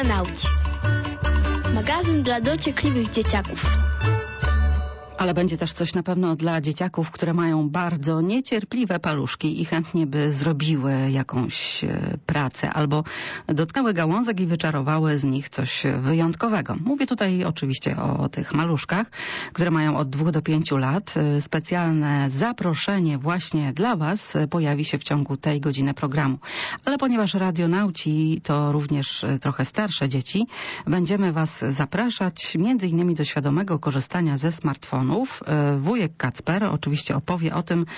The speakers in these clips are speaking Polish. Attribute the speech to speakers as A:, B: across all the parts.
A: Radionauci. Magazyn dla dociekliwych dzieciaków.
B: Ale będzie też coś na pewno dla dzieciaków, które mają bardzo niecierpliwe paluszki i chętnie by zrobiły jakąś pracę albo dotknęły gałązek i wyczarowały z nich coś wyjątkowego. Mówię tutaj oczywiście o tych maluszkach, które mają od 2 do 5 lat. Specjalne zaproszenie właśnie dla Was pojawi się w ciągu tej godziny programu. Ale ponieważ radionauci to również trochę starsze dzieci, będziemy Was zapraszać między innymi do świadomego korzystania ze smartfonów. Wujek Kacper oczywiście opowie o tym,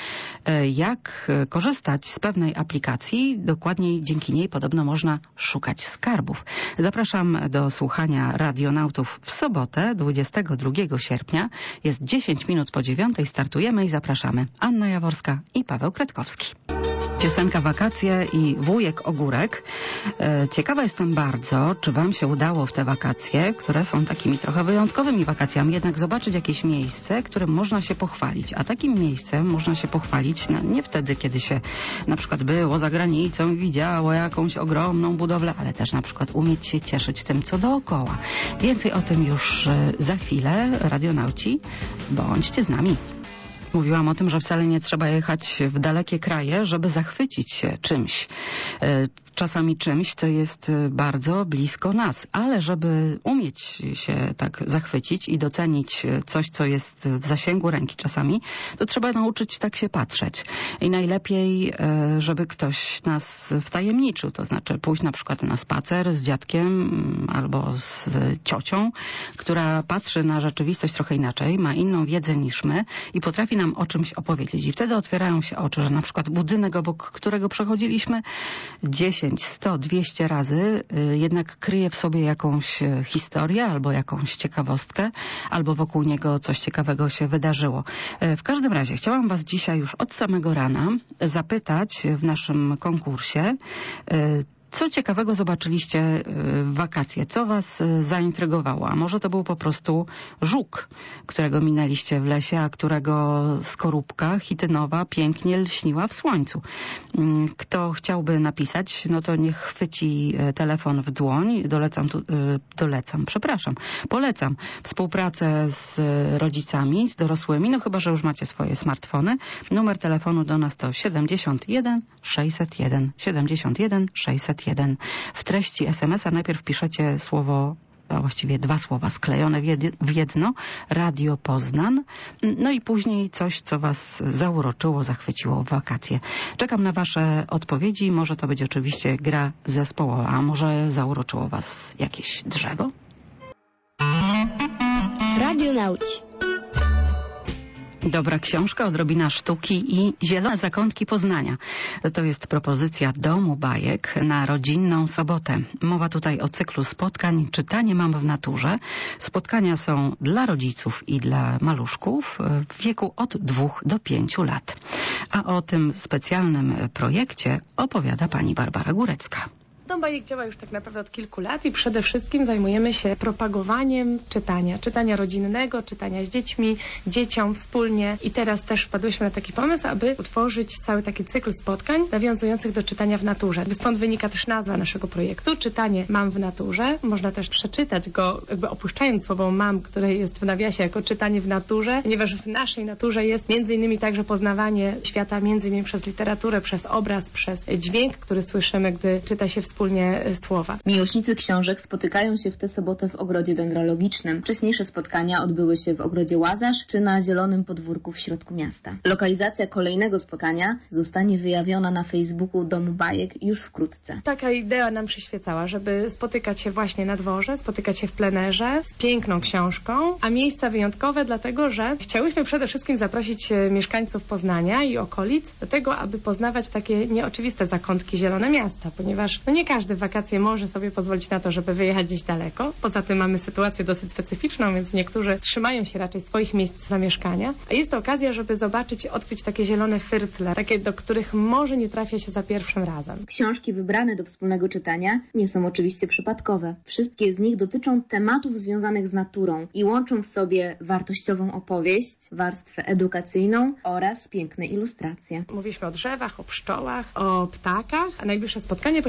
B: jak korzystać z pewnej aplikacji. Dokładniej dzięki niej podobno można szukać skarbów. Zapraszam do słuchania Radionautów w sobotę, 22 sierpnia. Jest 10 minut po 9. Startujemy i zapraszamy. Anna Jaworska i Paweł Kretkowski. Piosenka Wakacje i Wujek Ogórek. Ciekawa jestem bardzo, czy Wam się udało w te wakacje, które są takimi trochę wyjątkowymi wakacjami, jednak zobaczyć jakieś miejsce, którym można się pochwalić. A takim miejscem można się pochwalić nie wtedy, kiedy się na przykład było za granicą i widziało jakąś ogromną budowlę, ale też na przykład umieć się cieszyć tym, co dookoła. Więcej o tym już za chwilę. Radionauci, bądźcie z nami. Mówiłam o tym, że wcale nie trzeba jechać w dalekie kraje, żeby zachwycić się czymś. Czasami czymś, co jest bardzo blisko nas. Ale żeby umieć się tak zachwycić i docenić coś, co jest w zasięgu ręki czasami, to trzeba nauczyć tak się patrzeć. I najlepiej, żeby ktoś nas wtajemniczył. To znaczy pójść na przykład na spacer z dziadkiem albo z ciocią, która patrzy na rzeczywistość trochę inaczej, ma inną wiedzę niż my i potrafi nam o czymś opowiedzieć. I wtedy otwierają się oczy, że na przykład budynek, obok którego przechodziliśmy 10, 100, 200 razy, jednak kryje w sobie jakąś historię albo jakąś ciekawostkę, albo wokół niego coś ciekawego się wydarzyło. W każdym razie chciałam Was dzisiaj już od samego rana zapytać w naszym konkursie, co ciekawego zobaczyliście w wakacje? Co Was zaintrygowało? A może to był po prostu żuk, którego minęliście w lesie, a którego skorupka chitynowa pięknie lśniła w słońcu. Kto chciałby napisać, no to niech chwyci telefon w dłoń. Polecam współpracę z rodzicami, z dorosłymi, no chyba że już macie swoje smartfony. Numer telefonu do nas to 71 601 71 601. W treści SMS-a najpierw piszecie słowo, a właściwie 2 słowa sklejone w jedno, Radio Poznań, no i później coś, co Was zauroczyło, zachwyciło w wakacje. Czekam na Wasze odpowiedzi. Może to być oczywiście gra zespołowa, a może zauroczyło Was jakieś drzewo?
A: Radionauci.
B: Dobra książka, odrobina sztuki i zielone zakątki Poznania. To jest propozycja Domu Bajek na rodzinną sobotę. Mowa tutaj o cyklu spotkań Czytanie mam w naturze. Spotkania są dla rodziców i dla maluszków w wieku od 2 do 5 lat. A o tym specjalnym projekcie opowiada pani Barbara Górecka.
C: Dom Bajek działa już tak naprawdę od kilku lat i przede wszystkim zajmujemy się propagowaniem czytania rodzinnego, czytania z dziećmi, dzieciom wspólnie. I teraz też wpadłyśmy na taki pomysł, aby utworzyć cały taki cykl spotkań nawiązujących do czytania w naturze. Stąd wynika też nazwa naszego projektu, Czytanie mam w naturze. Można też przeczytać go, jakby opuszczając słowo mam, które jest w nawiasie jako czytanie w naturze, ponieważ w naszej naturze jest między innymi także poznawanie świata między innymi przez literaturę, przez obraz, przez dźwięk, który słyszymy, gdy czyta się wspólnie słowa.
D: Miłośnicy książek spotykają się w tę sobotę w ogrodzie dendrologicznym. Wcześniejsze spotkania odbyły się w ogrodzie Łazarz czy na zielonym podwórku w środku miasta. Lokalizacja kolejnego spotkania zostanie wyjawiona na Facebooku Domu Bajek już wkrótce.
C: Taka idea nam przyświecała, żeby spotykać się właśnie na dworze, spotykać się w plenerze z piękną książką, a miejsca wyjątkowe dlatego, że chciałyśmy przede wszystkim zaprosić mieszkańców Poznania i okolic do tego, aby poznawać takie nieoczywiste zakątki zielone miasta, ponieważ nie każdy w wakacje może sobie pozwolić na to, żeby wyjechać gdzieś daleko. Poza tym mamy sytuację dosyć specyficzną, więc niektórzy trzymają się raczej swoich miejsc zamieszkania. A jest to okazja, żeby zobaczyć, odkryć takie zielone firtle, takie, do których może nie trafia się za pierwszym razem.
D: Książki wybrane do wspólnego czytania nie są oczywiście przypadkowe. Wszystkie z nich dotyczą tematów związanych z naturą i łączą w sobie wartościową opowieść, warstwę edukacyjną oraz piękne ilustracje.
C: Mówiliśmy o drzewach, o pszczołach, o ptakach, a najbliższe spotkanie poświęcone będzie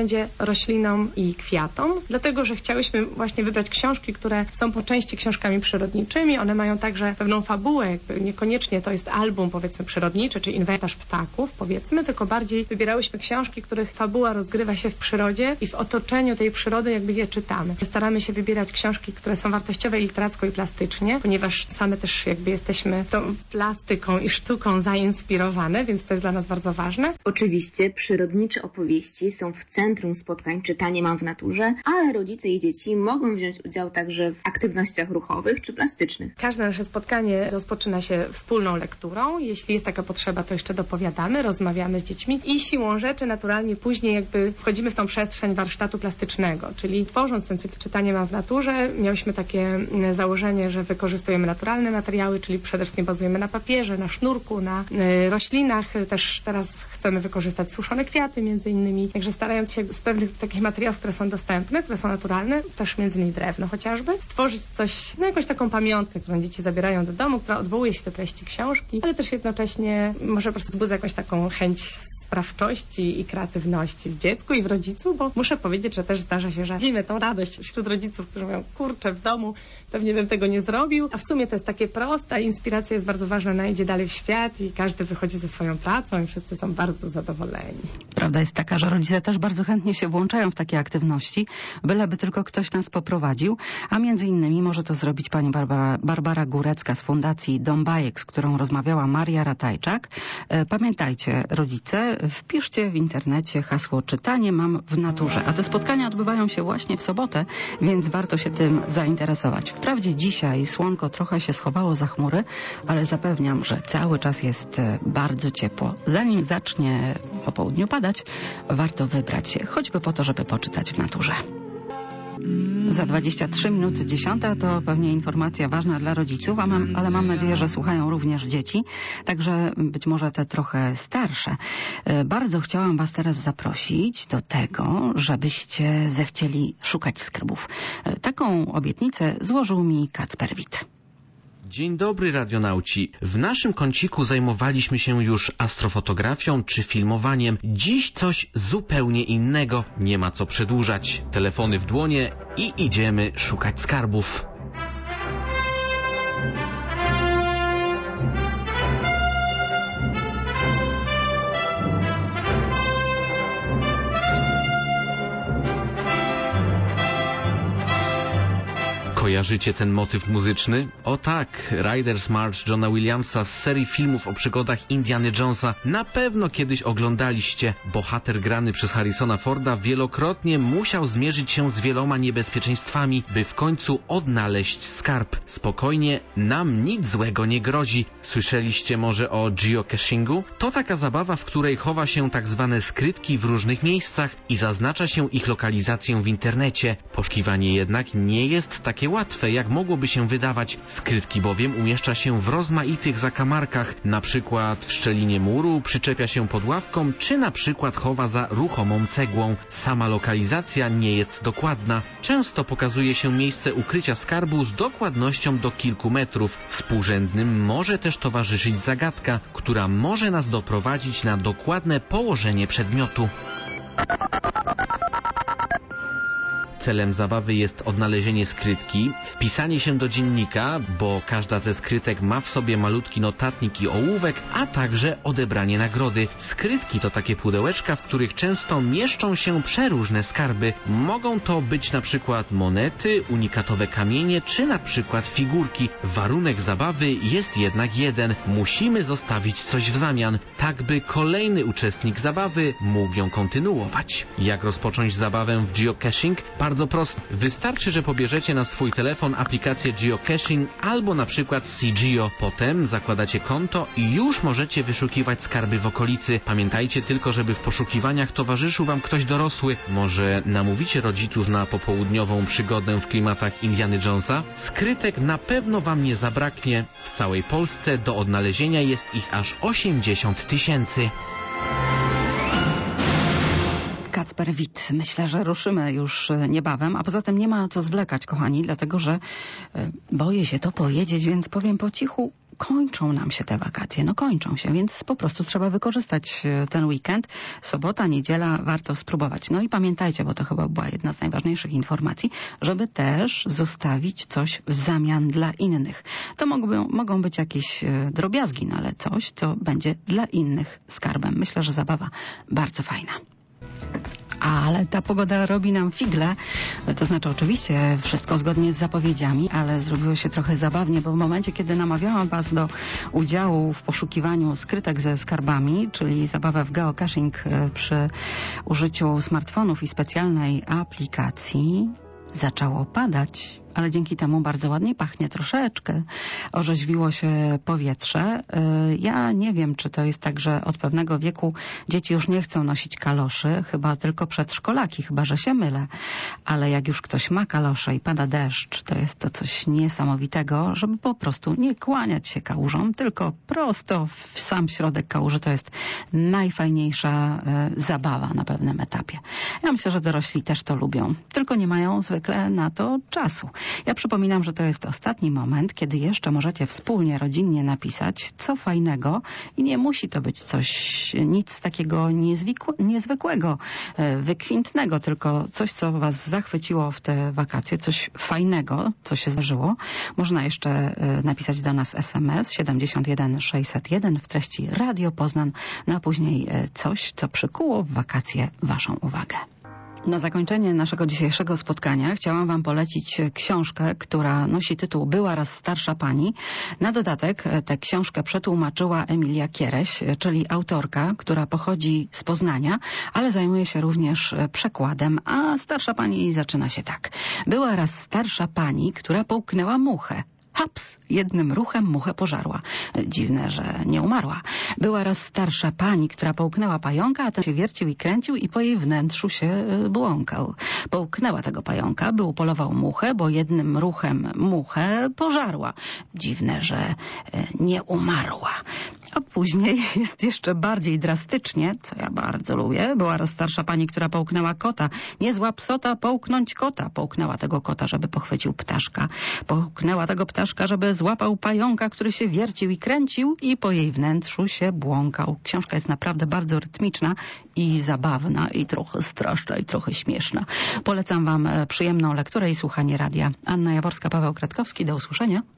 C: będzie roślinom i kwiatom, dlatego, że chciałyśmy właśnie wybrać książki, które są po części książkami przyrodniczymi. One mają także pewną fabułę, jakby niekoniecznie to jest album, powiedzmy, przyrodniczy, czy inwentarz ptaków, powiedzmy, tylko bardziej wybierałyśmy książki, których fabuła rozgrywa się w przyrodzie i w otoczeniu tej przyrody jakby je czytamy. Staramy się wybierać książki, które są wartościowe i literacko i plastycznie, ponieważ same też jakby jesteśmy tą plastyką i sztuką zainspirowane, więc to jest dla nas bardzo ważne.
D: Oczywiście przyrodnicze opowieści są w centrum spotkań Czytanie mam w naturze, ale rodzice i dzieci mogą wziąć udział także w aktywnościach ruchowych czy plastycznych.
C: Każde nasze spotkanie rozpoczyna się wspólną lekturą. Jeśli jest taka potrzeba, to jeszcze dopowiadamy, rozmawiamy z dziećmi i siłą rzeczy naturalnie później jakby wchodzimy w tą przestrzeń warsztatu plastycznego, czyli tworząc ten cykl Czytanie mam w naturze, miałyśmy takie założenie, że wykorzystujemy naturalne materiały, czyli przede wszystkim bazujemy na papierze, na sznurku, na roślinach. Też teraz chcemy wykorzystać suszone kwiaty między innymi, także starając się z pewnych takich materiałów, które są dostępne, które są naturalne, też między innymi drewno chociażby, stworzyć coś, jakąś taką pamiątkę, którą dzieci zabierają do domu, która odwołuje się do treści książki, ale też jednocześnie może po prostu wzbudza jakąś taką chęć sprawczości i kreatywności w dziecku i w rodzicu, bo muszę powiedzieć, że też zdarza się, że widzimy tą radość wśród rodziców, którzy mówią, kurczę, w domu pewnie bym tego nie zrobił, a w sumie to jest takie proste, inspiracja jest bardzo ważna, ona idzie dalej w świat i każdy wychodzi ze swoją pracą i wszyscy są bardzo zadowoleni.
B: Prawda jest taka, że rodzice też bardzo chętnie się włączają w takie aktywności, byleby tylko ktoś nas poprowadził, a między innymi może to zrobić pani Barbara Górecka z Fundacji Dom Bajek, z którą rozmawiała Maria Ratajczak. Pamiętajcie, rodzice, wpiszcie w internecie hasło Czytanie mam w naturze, a te spotkania odbywają się właśnie w sobotę, więc warto się tym zainteresować. Wprawdzie dzisiaj słonko trochę się schowało za chmury, ale zapewniam, że cały czas jest bardzo ciepło. Zanim zacznie po południu padać, warto wybrać się, choćby po to, żeby poczytać w naturze. Za 23 minuty 10 to pewnie informacja ważna dla rodziców, ale mam nadzieję, że słuchają również dzieci, także być może te trochę starsze. Bardzo chciałam was teraz zaprosić do tego, żebyście zechcieli szukać skarbów. Taką obietnicę złożył mi Kacper Wit.
E: Dzień dobry, radionauci. W naszym kąciku zajmowaliśmy się już astrofotografią czy filmowaniem. Dziś coś zupełnie innego. Nie ma co przedłużać. Telefony w dłonie i idziemy szukać skarbów. Kojarzycie ten motyw muzyczny? O tak, Riders March Johna Williamsa z serii filmów o przygodach Indiana Jonesa na pewno kiedyś oglądaliście. Bohater grany przez Harrisona Forda wielokrotnie musiał zmierzyć się z wieloma niebezpieczeństwami, by w końcu odnaleźć skarb. Spokojnie, nam nic złego nie grozi. Słyszeliście może o geocachingu? To taka zabawa, w której chowa się tak zwane skrytki w różnych miejscach i zaznacza się ich lokalizację w internecie. Poszukiwanie jednak nie jest takie łatwe, jak mogłoby się wydawać. Skrytki bowiem umieszcza się w rozmaitych zakamarkach, na przykład w szczelinie muru, przyczepia się pod ławką, czy na przykład chowa za ruchomą cegłą. Sama lokalizacja nie jest dokładna. Często pokazuje się miejsce ukrycia skarbu z dokładnością do kilku metrów. Współrzędnym może też towarzyszyć zagadka, która może nas doprowadzić na dokładne położenie przedmiotu. Celem zabawy jest odnalezienie skrytki, wpisanie się do dziennika, bo każda ze skrytek ma w sobie malutki notatnik i ołówek, a także odebranie nagrody. Skrytki to takie pudełeczka, w których często mieszczą się przeróżne skarby. Mogą to być na przykład monety, unikatowe kamienie, czy na przykład figurki. Warunek zabawy jest jednak jeden. Musimy zostawić coś w zamian, tak by kolejny uczestnik zabawy mógł ją kontynuować. Jak rozpocząć zabawę w geocaching? Bardzo prosto. Wystarczy, że pobierzecie na swój telefon aplikację geocaching albo na przykład CGeo. Potem zakładacie konto i już możecie wyszukiwać skarby w okolicy. Pamiętajcie tylko, żeby w poszukiwaniach towarzyszył wam ktoś dorosły. Może namówicie rodziców na popołudniową przygodę w klimatach Indiana Jonesa? Skrytek na pewno wam nie zabraknie. W całej Polsce do odnalezienia jest ich aż 80 000.
B: Kacper Wit. Myślę, że ruszymy już niebawem, a poza tym nie ma co zwlekać, kochani, dlatego że boję się to powiedzieć, więc powiem po cichu, kończą nam się te wakacje, no kończą się, więc po prostu trzeba wykorzystać ten weekend. Sobota, niedziela, warto spróbować. No i pamiętajcie, bo to chyba była jedna z najważniejszych informacji, żeby też zostawić coś w zamian dla innych. To mogą być jakieś drobiazgi, no ale coś, co będzie dla innych skarbem. Myślę, że zabawa bardzo fajna. Ale ta pogoda robi nam figle, to znaczy oczywiście wszystko zgodnie z zapowiedziami, ale zrobiło się trochę zabawnie, bo w momencie, kiedy namawiałam Was do udziału w poszukiwaniu skrytek ze skarbami, czyli zabawę w geocaching przy użyciu smartfonów i specjalnej aplikacji, zaczęło padać, ale dzięki temu bardzo ładnie pachnie troszeczkę. Orzeźwiło się powietrze. Ja nie wiem, czy to jest tak, że od pewnego wieku dzieci już nie chcą nosić kaloszy, chyba tylko przedszkolaki, chyba że się mylę. Ale jak już ktoś ma kalosze i pada deszcz, to jest to coś niesamowitego, żeby po prostu nie kłaniać się kałużom, tylko prosto w sam środek kałuży. To jest najfajniejsza zabawa na pewnym etapie. Ja myślę, że dorośli też to lubią, tylko nie mają zwykle na to czasu. Ja przypominam, że to jest ostatni moment, kiedy jeszcze możecie wspólnie, rodzinnie napisać, co fajnego i nie musi to być nic takiego niezwykłego, wykwintnego, tylko coś, co Was zachwyciło w te wakacje, coś fajnego, co się zdarzyło. Można jeszcze napisać do nas SMS 71 601 w treści Radio Poznań, no a później coś, co przykuło w wakacje Waszą uwagę. Na zakończenie naszego dzisiejszego spotkania chciałam Wam polecić książkę, która nosi tytuł Była raz starsza pani. Na dodatek tę książkę przetłumaczyła Emilia Kiereś, czyli autorka, która pochodzi z Poznania, ale zajmuje się również przekładem, a starsza pani zaczyna się tak. Była raz starsza pani, która połknęła muchę. Haps! Jednym ruchem muchę pożarła. Dziwne, że nie umarła. Była raz starsza pani, która połknęła pająka, a ten się wiercił i kręcił i po jej wnętrzu się błąkał. Połknęła tego pająka, by upolował muchę, bo jednym ruchem muchę pożarła. Dziwne, że nie umarła. A później jest jeszcze bardziej drastycznie, co ja bardzo lubię. Była raz starsza pani, która połknęła kota. Nie zła psota, połknąć kota. Połknęła tego kota, żeby pochwycił ptaszka. Połknęła tego ptaszka, żeby złapał pająka, który się wiercił i kręcił i po jej wnętrzu się błąkał. Książka jest naprawdę bardzo rytmiczna i zabawna i trochę straszna i trochę śmieszna. Polecam Wam przyjemną lekturę i słuchanie radia. Anna Jaworska, Paweł Kratkowski. Do usłyszenia.